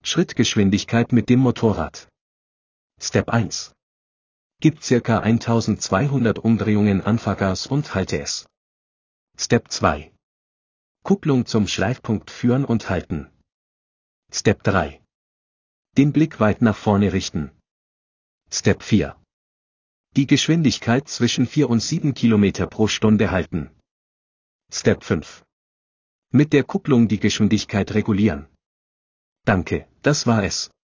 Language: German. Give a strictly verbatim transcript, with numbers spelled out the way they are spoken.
Schrittgeschwindigkeit mit dem Motorrad. Step eins. Gib ca. eintausendzweihundert Umdrehungen Anfahrgas und halte es. Step zwei. Kupplung zum Schleifpunkt führen und halten. Step drei. Den Blick weit nach vorne richten. Step vier. Die Geschwindigkeit zwischen vier und sieben Kilometer pro Stunde halten. Step fünf. Mit der Kupplung die Geschwindigkeit regulieren. Danke, das war es.